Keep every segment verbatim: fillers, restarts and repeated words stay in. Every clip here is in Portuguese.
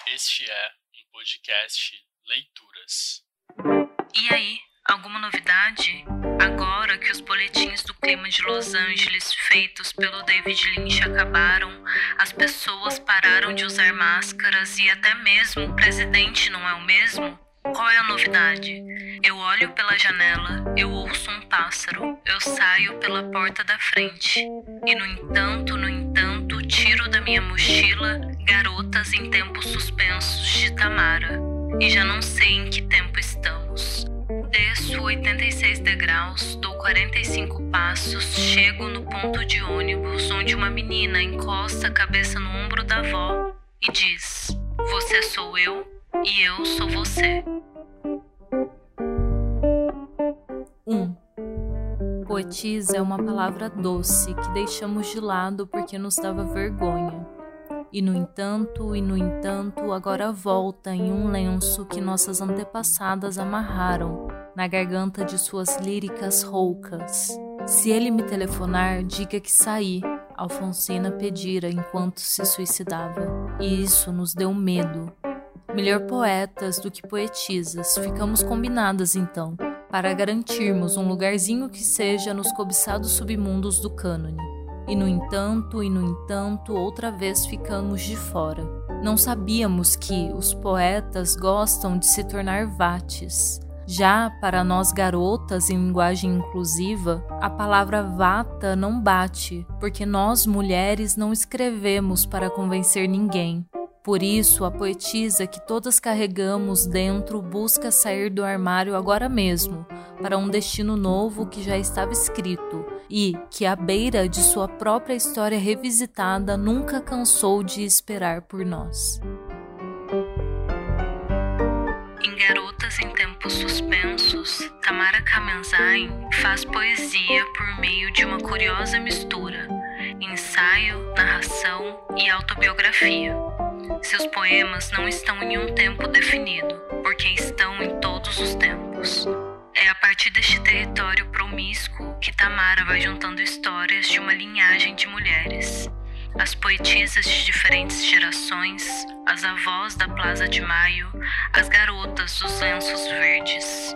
Este é um podcast Leituras. E aí, alguma novidade? Agora que os boletins do clima de Los Angeles feitos pelo David Lynch acabaram, as pessoas pararam de usar máscaras e até mesmo o presidente não é o mesmo? Qual é a novidade? Eu olho pela janela, eu ouço um pássaro, eu saio pela porta da frente. E no entanto, no entanto, tiro da minha mochila Garotas em Tempos Suspensos de Tamara. E já não sei em que tempo estamos. Desço oitenta e seis degraus, dou quarenta e cinco passos, chego no ponto de ônibus onde uma menina encosta a cabeça no ombro da avó e diz: "Você sou eu e eu sou você." um. Poetisa é uma palavra doce que deixamos de lado porque nos dava vergonha. E no entanto, e no entanto, agora volta em um lenço que nossas antepassadas amarraram na garganta de suas líricas roucas. Se ele me telefonar, diga que saí, Alfonsina pedira enquanto se suicidava. E isso nos deu medo. Melhor poetas do que poetisas, ficamos combinadas então, para garantirmos um lugarzinho que seja nos cobiçados submundos do cânone. E no entanto, e no entanto, outra vez ficamos de fora. Não sabíamos que os poetas gostam de se tornar vates. Já para nós garotas em linguagem inclusiva, a palavra vata não bate, porque nós mulheres não escrevemos para convencer ninguém. Por isso, a poetisa que todas carregamos dentro busca sair do armário agora mesmo, para um destino novo que já estava escrito e que, à beira de sua própria história revisitada, nunca cansou de esperar por nós. Em Garotas em Tempos Suspensos, Tamara Kamenzain faz poesia por meio de uma curiosa mistura: ensaio, narração e autobiografia. Seus poemas não estão em um tempo definido, porque estão em todos os tempos. É a partir deste território promíscuo que Tamara vai juntando histórias de uma linhagem de mulheres. As poetisas de diferentes gerações, as avós da Plaza de Maio, as garotas dos lenços verdes.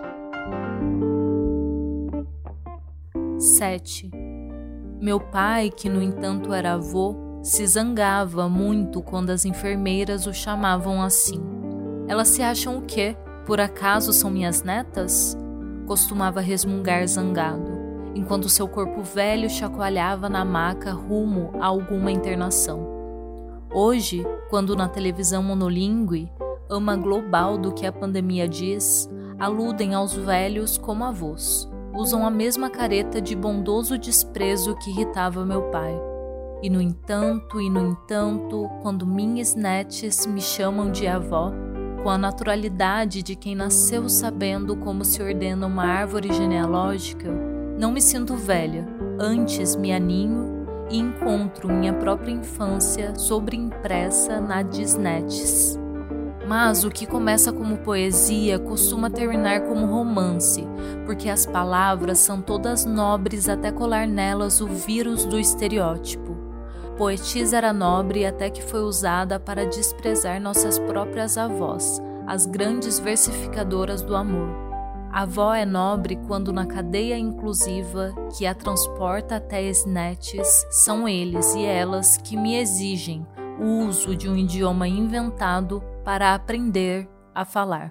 sete. Meu pai, que no entanto era avô, se zangava muito quando as enfermeiras o chamavam assim. Elas se acham o quê? Por acaso são minhas netas? Costumava resmungar zangado, enquanto seu corpo velho chacoalhava na maca rumo a alguma internação. Hoje, quando na televisão monolíngue, ama global do que a pandemia diz, aludem aos velhos como avós. Usam a mesma careta de bondoso desprezo que irritava meu pai. E no entanto, e no entanto, quando minhas netes me chamam de avó, com a naturalidade de quem nasceu sabendo como se ordena uma árvore genealógica, não me sinto velha, antes me aninho e encontro minha própria infância sobreimpressa na disnetes. Mas o que começa como poesia costuma terminar como romance, porque as palavras são todas nobres até colar nelas o vírus do estereótipo. Poetisa era nobre até que foi usada para desprezar nossas próprias avós, as grandes versificadoras do amor. A avó é nobre quando na cadeia inclusiva que a transporta até as netes são eles e elas que me exigem o uso de um idioma inventado para aprender a falar.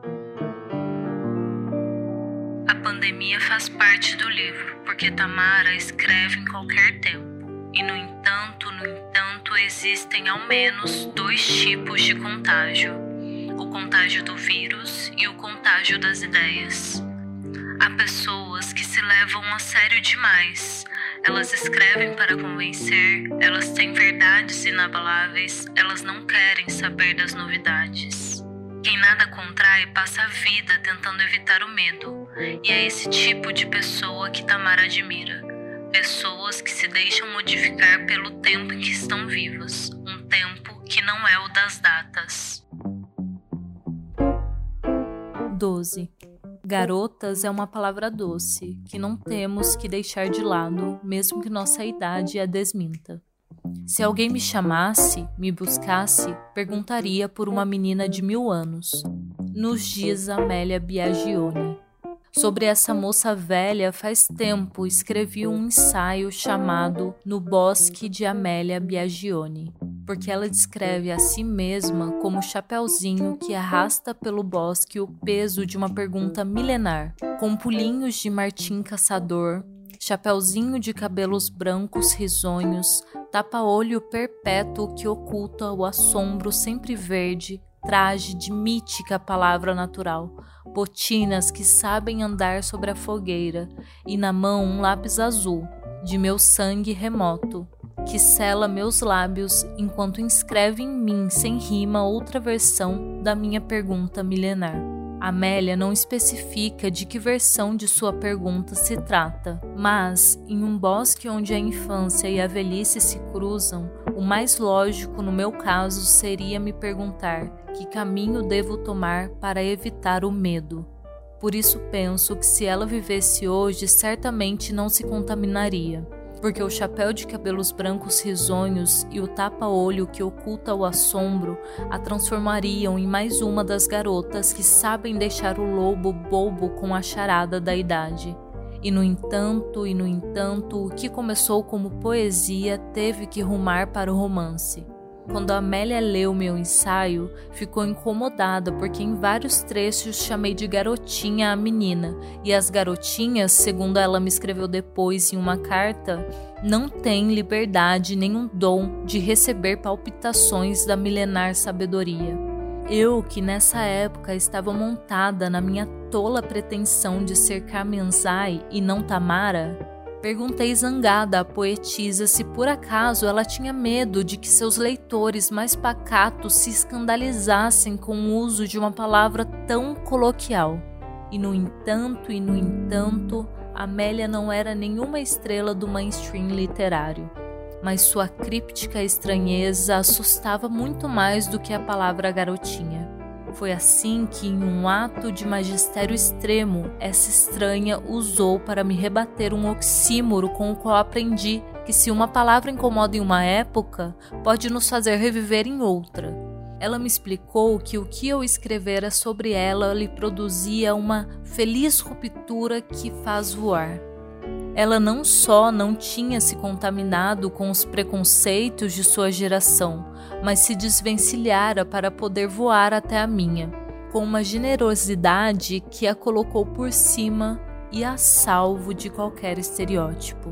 A pandemia faz parte do livro, porque Tamara escreve em qualquer tempo. E no entanto, no entanto, existem ao menos dois tipos de contágio: o contágio do vírus e o contágio das ideias. Há pessoas que se levam a sério demais. Elas escrevem para convencer, elas têm verdades inabaláveis, elas não querem saber das novidades. Quem nada contrai passa a vida tentando evitar o medo, e é esse tipo de pessoa que Tamara admira. Pessoas que se deixam modificar pelo tempo em que estão vivas, um tempo que não é o das datas. doze. Garotas é uma palavra doce, que não temos que deixar de lado, mesmo que nossa idade a desminta. Se alguém me chamasse, me buscasse, perguntaria por uma menina de mil anos. Nos diz Amélia Biagioni. Sobre essa moça velha, faz tempo escrevi um ensaio chamado No Bosque de Amélia Biagioni, porque ela descreve a si mesma como o chapeuzinho que arrasta pelo bosque o peso de uma pergunta milenar, com pulinhos de martim caçador, chapeuzinho de cabelos brancos risonhos, tapa-olho perpétuo que oculta o assombro sempre verde, traje de mítica palavra natural, botinas que sabem andar sobre a fogueira, e na mão um lápis azul, de meu sangue remoto, que sela meus lábios enquanto inscreve em mim sem rima outra versão da minha pergunta milenar. Amélia não especifica de que versão de sua pergunta se trata, mas, em um bosque onde a infância e a velhice se cruzam, o mais lógico no meu caso seria me perguntar que caminho devo tomar para evitar o medo. Por isso penso que se ela vivesse hoje, certamente não se contaminaria, porque o chapéu de cabelos brancos risonhos e o tapa-olho que oculta o assombro a transformariam em mais uma das garotas que sabem deixar o lobo bobo com a charada da idade. E no entanto, e no entanto, o que começou como poesia teve que rumar para o romance. Quando a Amélia leu meu ensaio, ficou incomodada porque em vários trechos chamei de garotinha a menina, e as garotinhas, segundo ela me escreveu depois em uma carta, não têm liberdade nem um dom de receber palpitações da milenar sabedoria. Eu, que nessa época estava montada na minha tola pretensão de ser Kamenzai e não Tamara, perguntei zangada à poetisa se por acaso ela tinha medo de que seus leitores mais pacatos se escandalizassem com o uso de uma palavra tão coloquial. E no entanto, e no entanto, Amélia não era nenhuma estrela do mainstream literário, mas sua críptica estranheza assustava muito mais do que a palavra garotinha. Foi assim que, em um ato de magistério extremo, essa estranha usou para me rebater um oxímoro com o qual aprendi que se uma palavra incomoda em uma época, pode nos fazer reviver em outra. Ela me explicou que o que eu escrevera sobre ela lhe produzia uma feliz ruptura que faz voar. Ela não só não tinha se contaminado com os preconceitos de sua geração, mas se desvencilhara para poder voar até a minha, com uma generosidade que a colocou por cima e a salvo de qualquer estereótipo.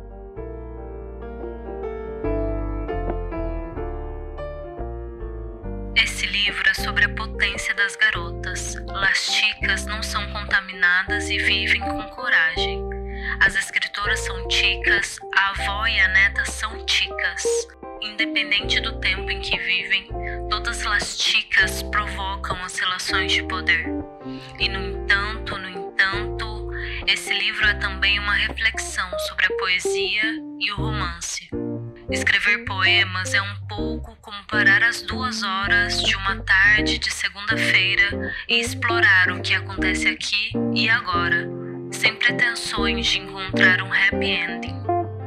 Esse livro é sobre a potência das garotas. Las chicas não são contaminadas e vivem com coragem. As escritoras são chicas, a avó e a neta são chicas. Independente do tempo em que vivem, todas as chicas provocam as relações de poder. E no entanto, no entanto, esse livro é também uma reflexão sobre a poesia e o romance. Escrever poemas é um pouco como parar às duas horas de uma tarde de segunda-feira e explorar o que acontece aqui e agora, sem pretensões de encontrar um happy ending.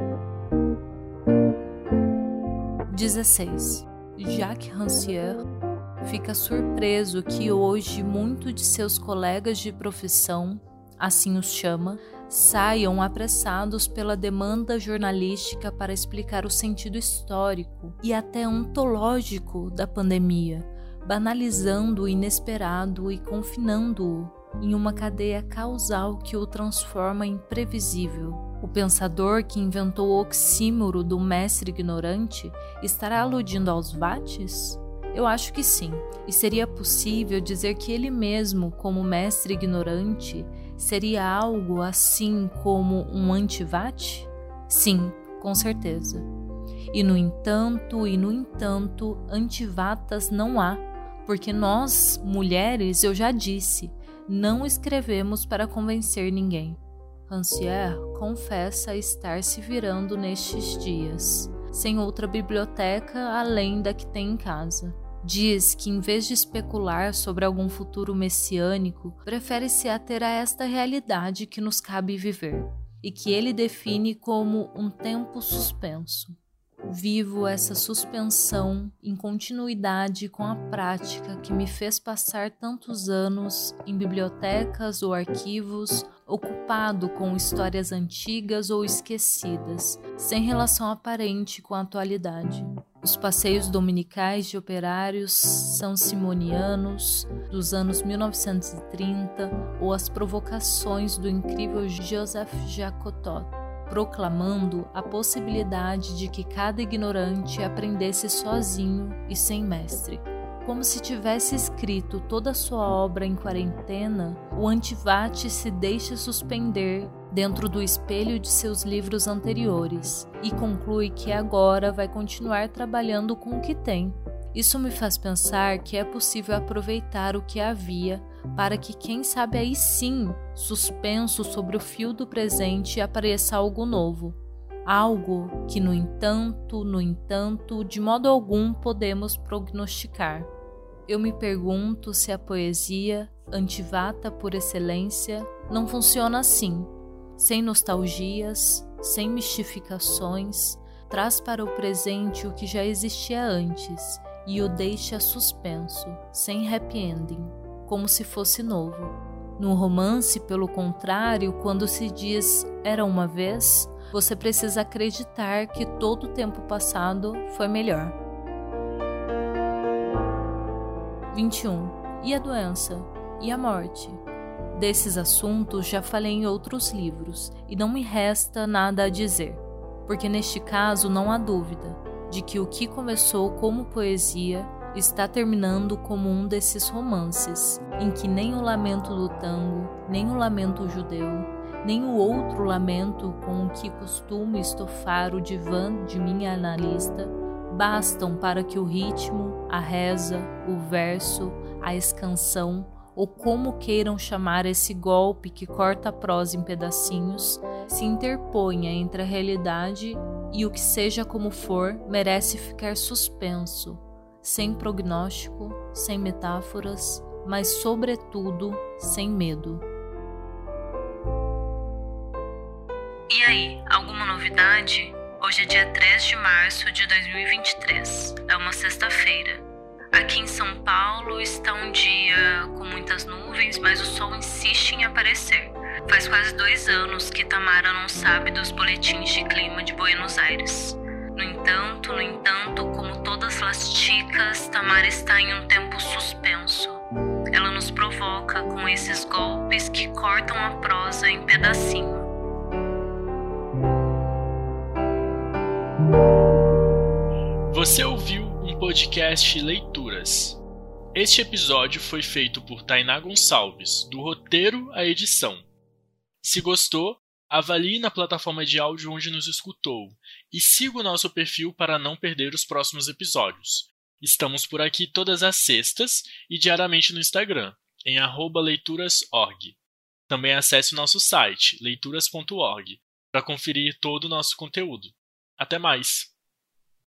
dezesseis. Jacques Rancière fica surpreso que hoje muitos de seus colegas de profissão, assim os chama, saiam apressados pela demanda jornalística para explicar o sentido histórico e até ontológico da pandemia, banalizando o inesperado e confinando-o em uma cadeia causal que o transforma em previsível. O pensador que inventou o oxímoro do mestre ignorante estará aludindo aos vates? Eu acho que sim, e seria possível dizer que ele mesmo, como mestre ignorante, seria algo assim como um antivate? Sim, com certeza. E no entanto, e no entanto, antivatas não há, porque nós, mulheres, eu já disse, não escrevemos para convencer ninguém. Rancière confessa estar se virando nestes dias, sem outra biblioteca além da que tem em casa. Diz que, em vez de especular sobre algum futuro messiânico, prefere se ater a esta realidade que nos cabe viver, e que ele define como um tempo suspenso. vivo essa suspensão em continuidade com a prática que me fez passar tantos anos em bibliotecas ou arquivos, ocupado com histórias antigas ou esquecidas, sem relação aparente com a atualidade. Os passeios dominicais de operários são simonianos dos anos mil novecentos e trinta ou as provocações do incrível Joseph Jacotot, proclamando a possibilidade de que cada ignorante aprendesse sozinho e sem mestre. Como se tivesse escrito toda a sua obra em quarentena, o Antivate se deixa suspender dentro do espelho de seus livros anteriores e conclui que agora vai continuar trabalhando com o que tem. Isso me faz pensar que é possível aproveitar o que havia para que, quem sabe aí sim, suspenso sobre o fio do presente, apareça algo novo. Algo que, no entanto, no entanto, de modo algum podemos prognosticar. Eu me pergunto se a poesia, antivata por excelência, não funciona assim, sem nostalgias, sem mistificações, traz para o presente o que já existia antes e o deixa suspenso, sem happy ending, como se fosse novo. No romance, pelo contrário, quando se diz "era uma vez", você precisa acreditar que todo o tempo passado foi melhor. vinte e um. E a doença? E a morte? Desses assuntos já falei em outros livros e não me resta nada a dizer, porque neste caso não há dúvida de que o que começou como poesia está terminando como um desses romances, em que nem o lamento do tango, nem o lamento judeu, nem o outro lamento com o que costumo estofar o divã de minha analista, bastam para que o ritmo, a reza, o verso, a escansão, ou como queiram chamar esse golpe que corta a prosa em pedacinhos, se interponha entre a realidade e o que, seja como for, merece ficar suspenso, sem prognóstico, sem metáforas, mas sobretudo sem medo. E aí, alguma novidade? Hoje é dia três de março de dois mil e vinte e três, é uma sexta-feira. Aqui em São Paulo está um dia com muitas nuvens, mas o sol insiste em aparecer. Faz quase dois anos que Tamara não sabe dos boletins de clima de Buenos Aires. No entanto, no entanto, como todas as chicas, Tamara está em um tempo suspenso. Ela nos provoca com esses golpes que cortam a prosa em pedacinho. Você ouviu um podcast Leituras. Este episódio foi feito por Tainá Gonçalves, do roteiro à edição. Se gostou, avalie na plataforma de áudio onde nos escutou e siga o nosso perfil para não perder os próximos episódios. Estamos por aqui todas as sextas e diariamente no Instagram, em arroba leituras ponto org. Também acesse o nosso site, leituras ponto org, para conferir todo o nosso conteúdo. Até mais!